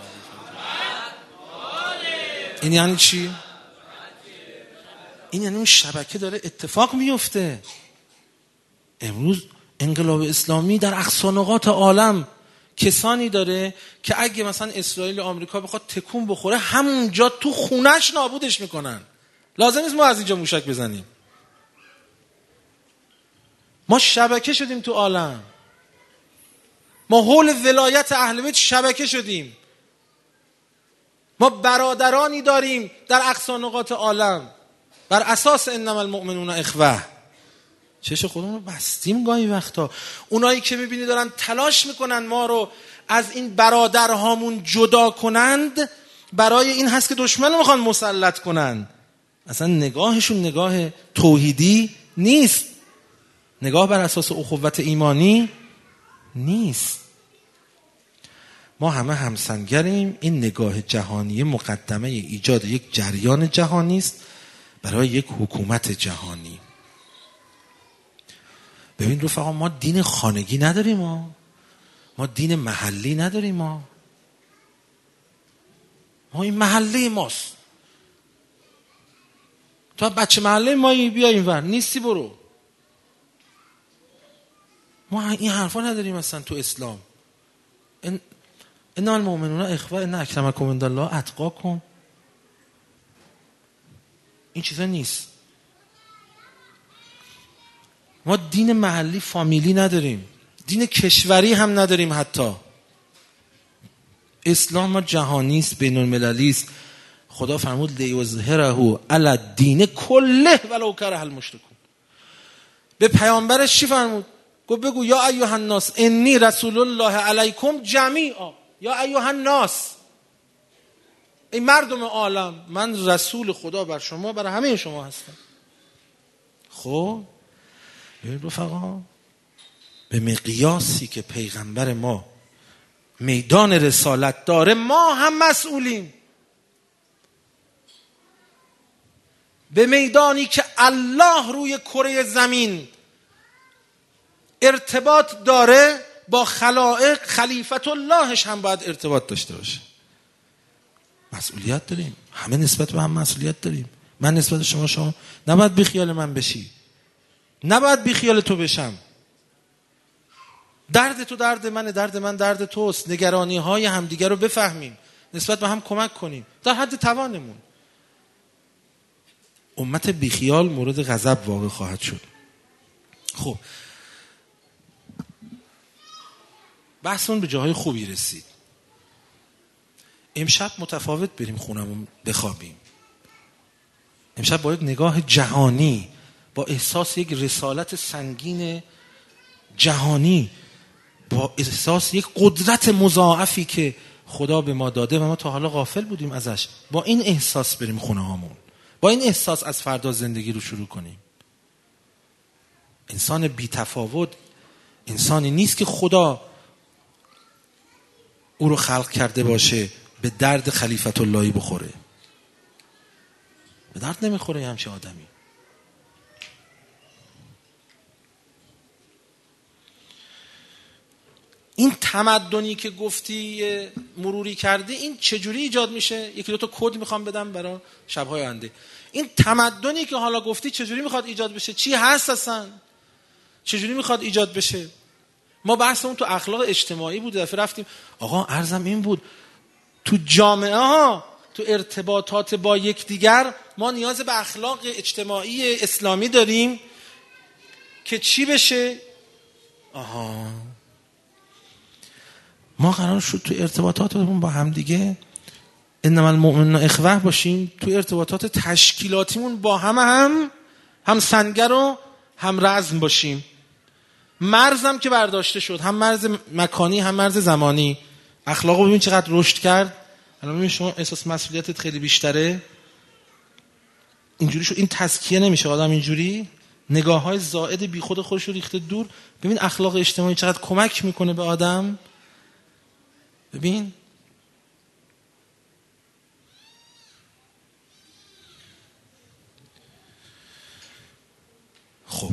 این یعنی چی؟ این یعنی اون شبکه داره اتفاق میفته. امروز انقلاب اسلامی در اقصا نقاط عالم کسانی داره که اگه مثلا اسرائیل و آمریکا بخواد تکون بخوره همونجا تو خونش نابودش میکنن. لازم نیست ما از اینجا موشک بزنیم. ما شبکه شدیم تو عالم. ما حول ولایت اهل بیت شبکه شدیم. ما برادرانی داریم در اقصا نقاط عالم بر اساس انما المؤمنون اخوه. چش خودمون رو بستیم گاهی وقتا. اونایی که میبینی دارن تلاش میکنن ما رو از این برادرهامون جدا کنند، برای این هست که دشمن رو میخوان مسلط کنن. اصلا نگاهشون نگاه توحیدی نیست، نگاه بر اساس اخوت ایمانی نیست. ما همه همسنگریم. این نگاه جهانی مقدمه ایجاد یک جریان جهانی است برای یک حکومت جهانی. ببین رفقا، ما دین خانگی نداریم، ما ما دین محلی نداریم. ما ما این محله ماست. تو بچه محله مایی بیا اینور، نیستی برو. ما این حرفا نداریم اصلا تو اسلام. ان ان المؤمنون اخوه ان اکرمکم عند الله اتقاکم. این چیزا نیست. ما دین محلی فامیلی نداریم، دین کشوری هم نداریم. حتی اسلام ما جهانی است، بین المللی است. خدا فرمود لیظهره علی الدین کله ولو کره المشرکون. به پیامبرش چی فرمود؟ گفت بگو یا ایها الناس انی رسول الله علیکم جمیعا. یا ایها الناس، ای مردم عالم، من رسول خدا بر شما، برای همه شما هستم. خب ببین رفقا، به مقیاسی که پیغمبر ما میدان رسالت داره ما هم مسئولیم. به میدانی که الله روی کره زمین ارتباط داره با خلائق، خلیفت اللهش هم باید ارتباط داشته باشه. مسئولیت داریم، همه نسبت به هم مسئولیت داریم. من نسبت شما، شما نباید بی خیال من بشی، نباید بی خیال تو بشم. درد تو درد منه، درد من درد توست. نگرانی های همدیگر رو بفهمیم، نسبت به هم کمک کنیم در حد توانمون. امت بی خیال مورد غضب واقع خواهد شد. خب بحثمون به جاهای خوبی رسید. امشب متفاوت بریم خونمون بخوابیم. امشب با یک نگاه جهانی، با احساس یک رسالت سنگین جهانی، با احساس یک قدرت مضاعفی که خدا به ما داده و ما تا حالا غافل بودیم ازش، با این احساس بریم خونه هامون، با این احساس از فردا زندگی رو شروع کنیم. انسان بی تفاوت انسانی نیست که خدا او رو خلق کرده باشه به درد خلیفت اللهی بخوره. به درد نمیخوره همچه آدمی. این تمدنی که گفتی مروری کردی، این چجوری ایجاد میشه؟ یکی دو تا کد میخوام بدم برای شب‌های آینده. این تمدنی که حالا گفتی چجوری میخواد ایجاد بشه؟ چی هست اصلا؟ چجوری میخواد ایجاد بشه؟ ما بحثمون تو اخلاق اجتماعی بود، دفعه رفتیم آقا عرضم این بود تو جامعه ها، تو ارتباطات با یکدیگر ما نیاز به اخلاق اجتماعی اسلامی داریم که چی بشه؟ آها ما قرار شد تو ارتباطاتمون با هم دیگه انما المؤمنون اخوه باشیم، تو ارتباطات تشکیلاتیمون با هم هم هم سنگر و هم رزم باشیم. مرزم که برداشته شد، هم مرز مکانی هم مرز زمانی. اخلاقو ببین چقدر رشد کرد. الان ببین شما احساس مسئولیتت خیلی بیشتره. اینجوری شد. این تزکیه نمیشه آدم اینجوری نگاه‌های زائد بی خود خودش رو ریخته دور. ببین اخلاق اجتماعی چقدر کمک میکنه به آدم. ببین خب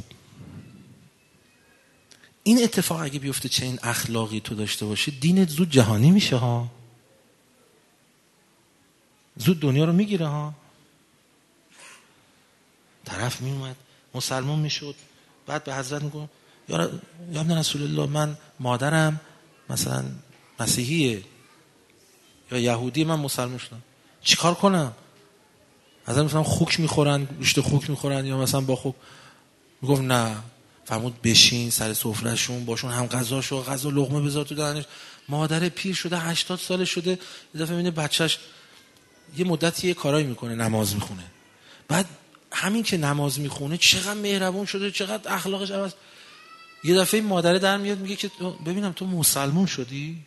این اتفاق اگه بیفته چه این اخلاقی تو داشته باشی، دینت زود جهانی میشه ها، زود دنیا رو میگیره ها. طرف میومد مسلمان میشد، بعد به حضرت میگه یا یا ابن رسول الله من مادرم مثلا مسیحیه یا یهودی، من مسلمان شدم، چیکار کنم؟ حضرت مثلا خوک میخورن، گوشت خوک میخورن یا مثلا با خوک. میگفت نه، فرمود بشین سر سفرهشون باشون هم غذاشو غذا لقمه بذار تو دهنش. مادر پیر شده هشتاد ساله شده، یه دفعه میبینه بچهش یه مدتی یه کارایی میکنه، نماز میخونه، بعد همین که نماز میخونه چقدر مهربون شده، چقدر اخلاقش عوض. یه دفعه مادره در میاد میگه که ببینم تو مسلمون شدی؟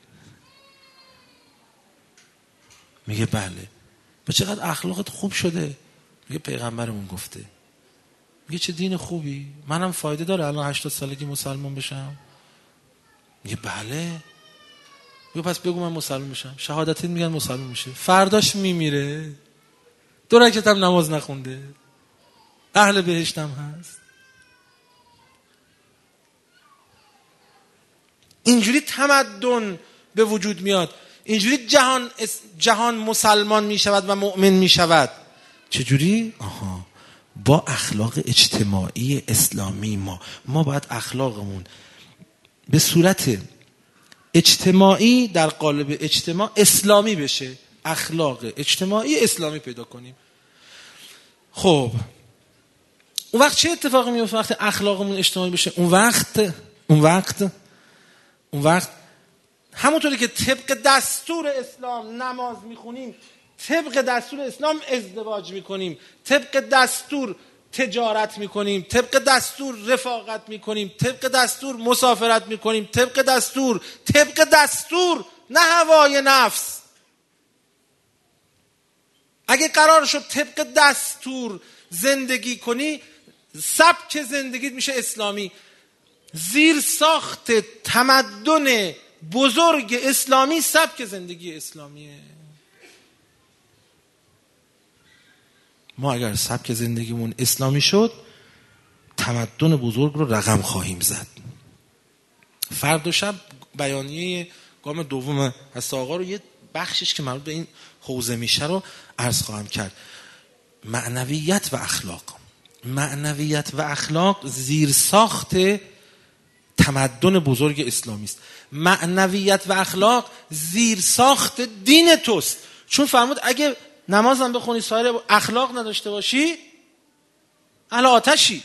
میگه بله. به چقدر اخلاقت خوب شده؟ میگه پیغمبرمون گفته. میگه چه دین خوبی، منم فایده داره الان هشتاد سالگی مسلمان بشم؟ میگه بله. میگه پس بگو من مسلمان بشم. شهادتین میگن مسلمان میشه، فرداش میمیره، دو رکعت هم نماز نخونده، اهل بهشت هم هست. اینجوری تمدن به وجود میاد، اینجوری جهان جهان مسلمان میشود و مؤمن میشود. چجوری؟ آها با اخلاق اجتماعی اسلامی. ما ما باید اخلاقمون به صورت اجتماعی در قالب اجتماع اسلامی بشه، اخلاق اجتماعی اسلامی پیدا کنیم. خب اون وقت چه اتفاقی میفته وقتی اخلاقمون اجتماعی بشه؟ اون وقت اون وقت اون وقت همونطوری که طبق دستور اسلام نماز میخونیم، طبق دستور اسلام ازدواج میکنیم، طبق دستور تجارت میکنیم، طبق دستور رفاقت میکنیم، طبق دستور مسافرت میکنیم، طبق دستور طبق دستور نه هوای نفس. اگه قرار شد طبق دستور زندگی کنی، سبک زندگیت میشه اسلامی. زیر ساخت تمدن بزرگ اسلامی سبک زندگی اسلامیه. ما اگر سبک زندگیمون اسلامی شد، تمدن بزرگ رو رقم خواهیم زد. فردا شب بیانیه گام دوم هست آقا رو، یه بخشش که مربوط به این حوزه میشه رو عرض خواهم کرد. معنویت و اخلاق. معنویت و اخلاق زیر ساخت تمدن بزرگ اسلامی است. معنویت و اخلاق زیر ساخت دین توست. چون فرمود اگه نمازم بخونی سایر اخلاق نداشته باشی، اهل آتشی.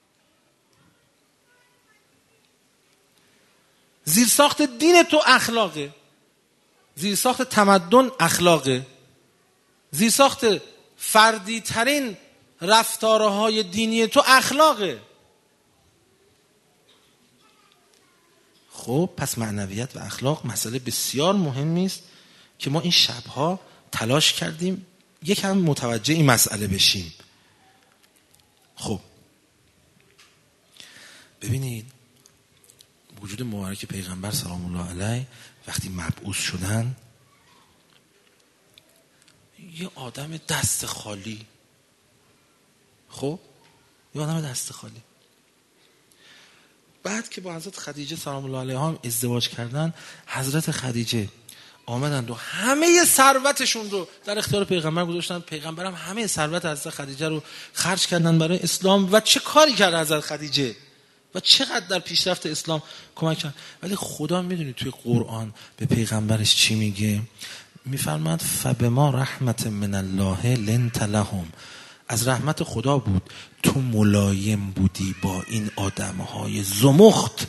زیر ساخت دین تو اخلاقه، زیر ساخت تمدن اخلاقه، زیر ساخت فردی ترین رفتارهای دینی تو اخلاقه. خب پس معنویت و اخلاق مسئله بسیار مهمی است که ما این شبها تلاش کردیم یکم متوجه این مسئله بشیم. خب ببینید وجود مبارک پیغمبر سلام الله علیه وقتی مبعوث شدن، یه آدم دست خالی، خب یه آدم دست خالی، بعد که با حضرت خدیجه سلام الله علیها ازدواج کردن، حضرت خدیجه آمدن و همه ثروتشون رو در اختیار پیغمبر گذاشتن. پیغمبرم همه ثروت حضرت خدیجه رو خرج کردن برای اسلام. و چه کاری کرد حضرت خدیجه و چقدر در پیشرفت اسلام کمک کرد. ولی خدا میدونی توی قرآن به پیغمبرش چی میگه؟ میفرماد فبما رحمت من الله لنت لهم، از رحمت خدا بود تو ملایم بودی با این آدمهای زمخت.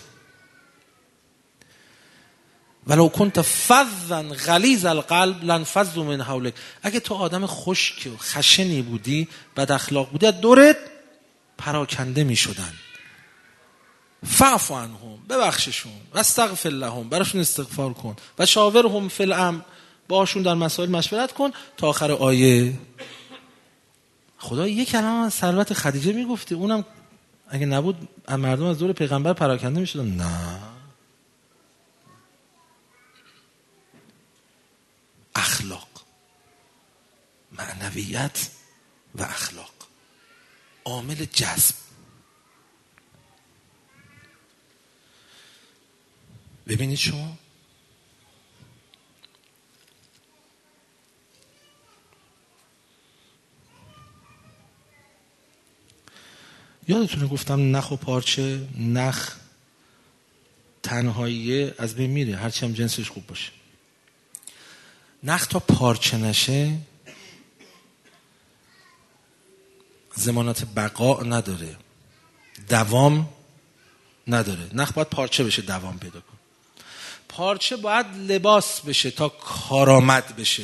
ولو کنت فظا غلیظ القلب لانفضوا من حولک، اگه تو آدم خشک و خشنی بودی، بد اخلاق بودی، از دورت پراکنده میشدن. فاعف عنهم، ببخششون، و استغفر لهم، براشون استغفار کن، و شاورهم فی الامر، باشون در مسائل مشورت کن، تا آخر آیه. خدا یک کلمه از ثروت خدیجه میگفته، اونم اگه نبود مردم از دور پیغمبر پراکنده میشدن. نه، اخلاق، معنویت و اخلاق عامل جذب. ببینید شما یادتونه گفتم نخ و پارچه، نخ تنهاییه از بین میره هرچی هم جنسش خوب باشه. نخ تا پارچه نشه ضمانت بقا نداره، دوام نداره. نخ باید پارچه بشه دوام پیدا کن. پارچه باید لباس بشه تا کارآمد بشه.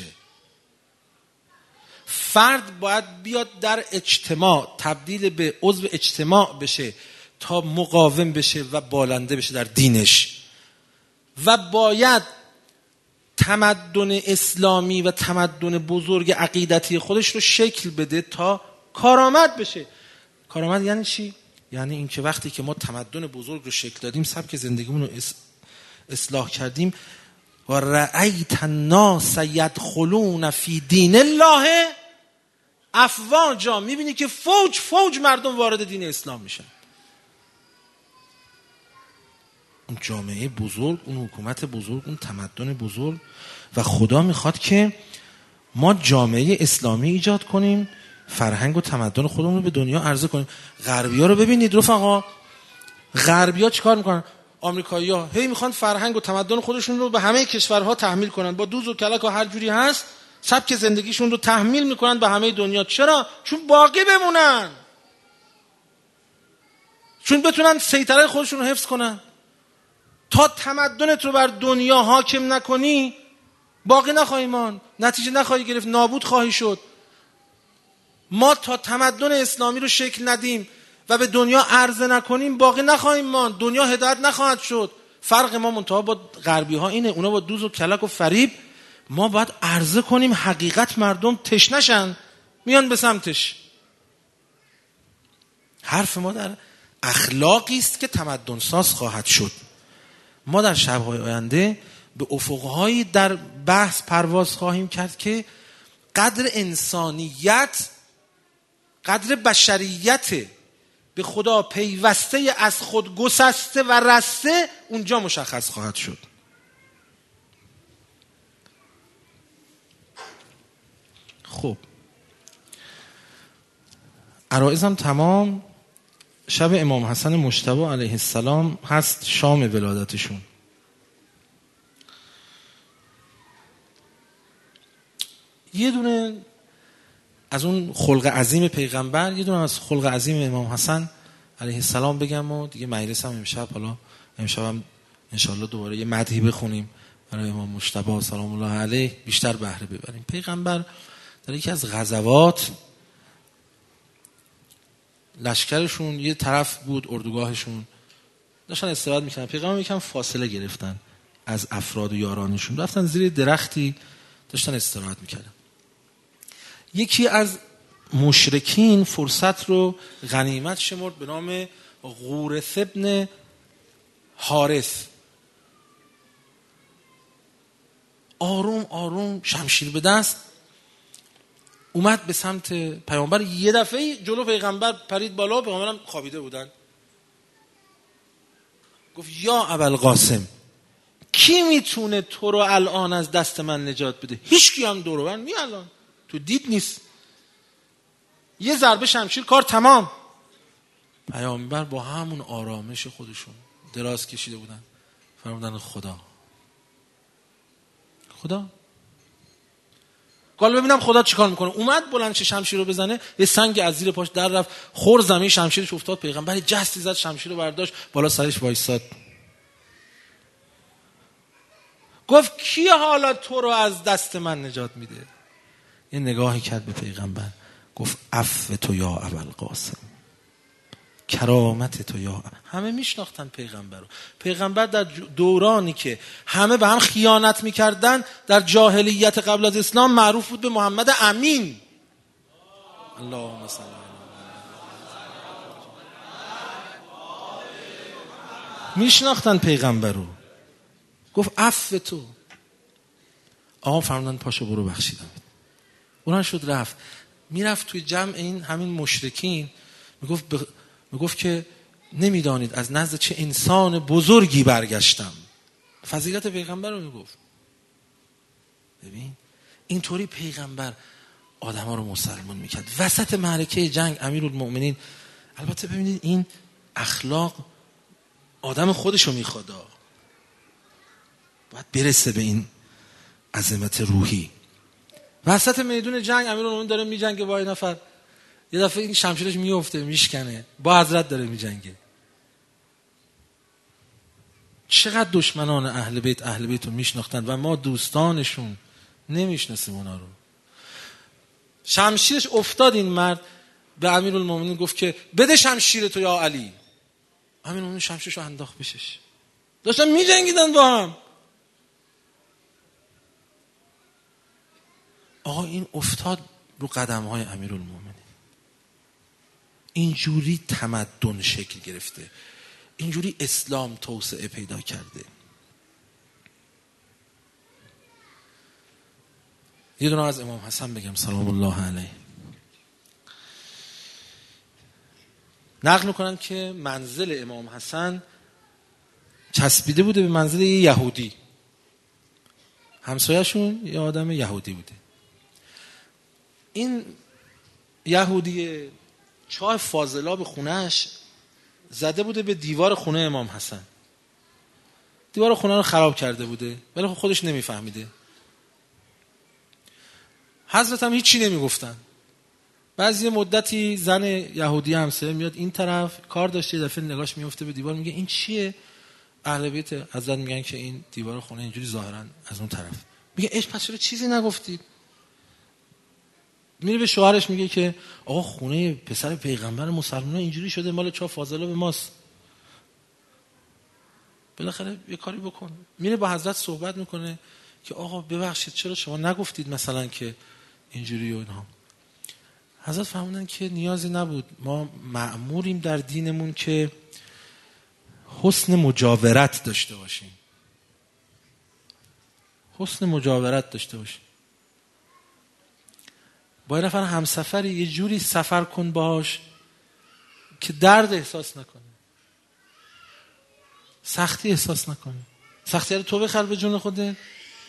فرد باید بیاد در اجتماع تبدیل به عضو اجتماع بشه تا مقاوم بشه و بالنده بشه در دینش. و باید تمدن اسلامی و تمدن بزرگ عقیدتی خودش رو شکل بده تا کارآمد بشه. کارآمد یعنی چی؟ یعنی این که وقتی که ما تمدن بزرگ رو شکل دادیم، سبک زندگیمون رو اصلاح کردیم، و رأیت الناس یدخلون فی دین الله افواجا، میبینی که فوج فوج مردم وارد دین اسلام میشن. اون جامعه بزرگ، اون حکومت بزرگ، اون تمدن بزرگ. و خدا میخواد که ما جامعه اسلامی ایجاد کنیم، فرهنگ و تمدن خودمون رو به دنیا عرضه کنیم. غربی‌ها رو ببینید رفقا، غربی‌ها چیکار میکنن؟ آمریکایی‌ها هی میخوان فرهنگ و تمدن خودشون رو به همه کشورها تحمیل کنن، با دوز و کلک و هر جوری هست سبک زندگیشون رو تحمیل میکنن به همه دنیا. چرا؟ چون باقی بمونن، چون بتونن سیطره خودشون رو حفظ کنن. تا تمدنت رو بر دنیا حاکم نکنی باقی نخواهی ماند، نتیجه نخواهی گرفت، نابود خواهی شد. ما تا تمدن اسلامی رو شکل ندیم و به دنیا عرضه نکنیم باقی نخواهیم ماند، دنیا هدایت نخواهد شد. فرق ما منتها با غربی ها اینه، اونا با دوز و کلک و فریب، ما باید عرضه کنیم حقیقت مردم تشنشن میان به سمتش. حرف ما در اخلاقی است که تمدن ساز خواهد شد. ما در شب‌های آینده به افق‌هایی در بحث پرواز خواهیم کرد که قدر انسانیت، قدر بشریت به خدا پیوسته از خود گسسته و رسته اونجا مشخص خواهد شد. خب عرایزم تمام. شب امام حسن مجتبی علیه السلام هست، شام ولادتشون. یه دونه از اون خلق عظیم پیغمبر، یه دونه از خلق عظیم امام حسن علیه السلام بگم و دیگه مجلس هم امشب، حالا امشب هم انشاءالله دوباره یه مدحی بخونیم برای امام مجتبی سلام الله علیه، بیشتر بهره ببریم. پیغمبر در یکی از غزوات لشکرشون یه طرف بود، اردوگاهشون داشتن استراحت میکنن. پیغمبر یکم فاصله گرفتن از افراد و یارانشون، رفتن زیر درختی داشتن استراحت میکردن. یکی از مشرکین فرصت رو غنیمت شمرد به نام غورث ابن حارث. آروم آروم شمشیر به دست اومد به سمت پیامبر. یه دفعه جلو پیغمبر پرید بالا، پیغمبرم خوابیده بودن. گفت یا ابوالقاسم، کی میتونه تو رو الان از دست من نجات بده؟ هیچ کی هم دور و بر نی الان، تو دید نیست. یه ضربه شمشیر کار تمام. پیامبر با همون آرامش خودشون دراز کشیده بودن، فرمودن خدا خدا. قال ببینم خدا چیکار میکنه. اومد بلند شه شمشیر رو بزنه، یه سنگ از زیر پاش در رفت، خور زمین، شمشیرش افتاد. پیغمبر جستی زد، شمشیر رو برداشت، بالا سرش وایساد. گفت کی حالا تو رو از دست من نجات میده؟ یه نگاهی کرد به پیغمبر، گفت عفو تو یا ابوالقاسم، کرامت تو یا. همه میشناختن پیغمبر رو. پیغمبر در دورانی که همه به هم خیانت میکردن در جاهلیت قبل از اسلام معروف بود به محمد امین. اللهم صل علی محمد. میشناختن پیغمبر رو. گفت عفو تو. آقا فرمودن پاشو برو بخشیدم. اونها شد رفت. میرفت توی جمع این همین مشرکین، میگفت ب... میگفت که نمیدانید از نزد چه انسان بزرگی برگشتم. فضیلت پیغمبر رو میگفت. ببین اینطوری پیغمبر آدم ها رو مسلمان میکرد. وسط معرکه جنگ امیرالمؤمنین، البته ببینید این اخلاق آدم خودشو میخواد، باید برسه به این عظمت روحی. وسط میدون جنگ امیرالمؤمنین داره میجنگه با این نفر، یه دفعه این شمشیرش میفته میشکنه، با حضرت داره میجنگه. چقدر دشمنان اهل بیت اهل بیت رو میشناختن و ما دوستانشون نمیشناسیم اونا رو. شمشیرش افتاد، این مرد به امیرالمؤمنین گفت که بده شمشیر تو یا علی. امیرالمؤمنین شمشیرشو انداخت بشش، داشتن میجنگیدن با هم. آقا این افتاد رو قدم های امیرالمؤمنین. اینجوری تمدن شکل گرفته، اینجوری اسلام توسعه پیدا کرده. یه دونه از امام حسن بگم سلام الله علیه. نقل میکنن که منزل امام حسن چسبیده بوده به منزل یه یهودی. همسایه‌شون یه آدم یهودی بوده. این یهودی چاه فاضلاب خونهش زده بوده به دیوار خونه امام حسن. دیوار خونه رو خراب کرده بوده، ولی خودش نمیفهمیده. حضرت هم هیچی نمیگفتن. بعضی مدتی زن یهودی همسایه میاد این طرف، کار داشته، دفعه نگاش میفته به دیوار، میگه این چیه؟ اهل بیت حضرت میگن که این دیوار خونه اینجوری ظاهرا از اون طرف. میگه اش پس چرا چیزی نگفتید؟ میره به شوهرش میگه که آقا خونه پسر پیغمبر مسلمان اینجوری شده، مال چاه فاضلاب ماست، بالاخره یه کاری بکن. میره با حضرت صحبت میکنه که آقا ببخشید چرا شما نگفتید مثلا که اینجوری و اینها. حضرت فرمودن که نیازی نبود، ما مأموریم در دینمون که حسن مجاورت داشته باشیم، حسن مجاورت داشته باشیم. با یه نفر همسفری یه جوری سفر کن باش که درد احساس نکنه، سختی احساس نکنه. سختی رو تو بخر به جون خودت.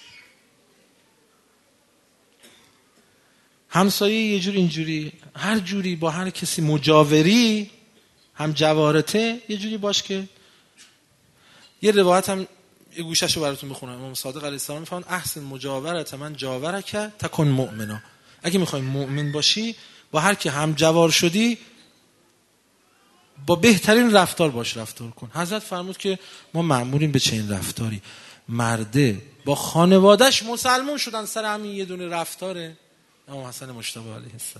همسایه یه جور اینجوری، هر جوری با هر کسی مجاوری، هم جوارته یه جوری باش که. یه روایت هم یه گوشه‌شو براتون بخونم. امام صادق علیه السلام میفهمن احسن مجاورت من جاورک تکن مؤمنا. اگه میخوای مؤمن باشی با هر کی هم جوار شدی با بهترین رفتار باش رفتار کن. حضرت فرمود که ما مأموریم به چنین رفتاری. مرده با خانوادهش مسلمان شدن سر همین یه دونه رفتاره امام حسن مجتبی علیه السلام.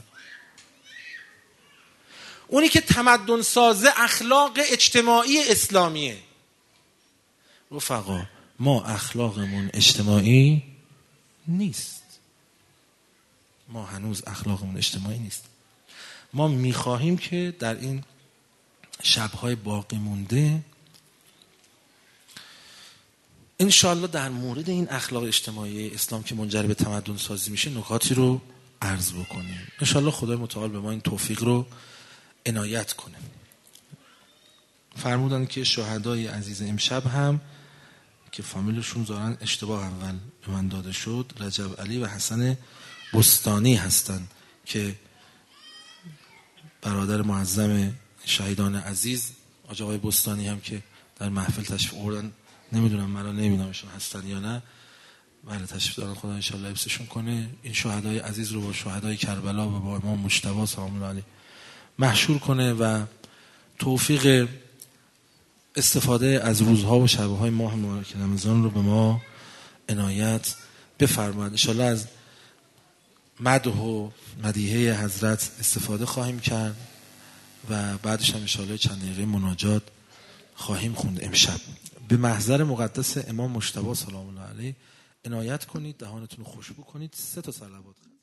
اونی که تمدن سازه اخلاق اجتماعی اسلامیه. رفقا ما اخلاقمون اجتماعی نیست، ما هنوز اخلاقمون اجتماعی نیست. ما میخواهیم که در این شبهای باقی مونده انشاءالله در مورد این اخلاق اجتماعی اسلام که منجر به تمدن سازی میشه نکاتی رو عرض بکنیم. انشاءالله خدای متعال به ما این توفیق رو عنایت کنه. فرمودن که شهدای عزیز امشب هم که فامیلشون ظاهرا اشتباه اول به من داده شد، رجب علی و حسن بستانی هستن که برادر معظم شهیدان عزیز. آقای بستانی هم که در محفل تشریف آوردن، نمیدونم مرا نمیدونمشون هستن یا نه، بله تشریف دارن، خدا ان شاء الله حفظشون کنه. این شهدای عزیز رو با شهدای کربلا و با امام مجتبی سلام الله علیه محشور کنه و توفیق استفاده از روزها و شبهای ماه مبارک رمضان رو به ما عنایت بفرماید. ان شاء الله از مدح و مدیحه حضرت استفاده خواهیم کرد و بعدش هم ان شاء الله چند دقیقه مناجات خواهیم خوند. امشب به محضر مقدس امام مجتبی سلام الله علیه عنایت کنید، دهانتون رو خوشبو کنید. سه تا صلوات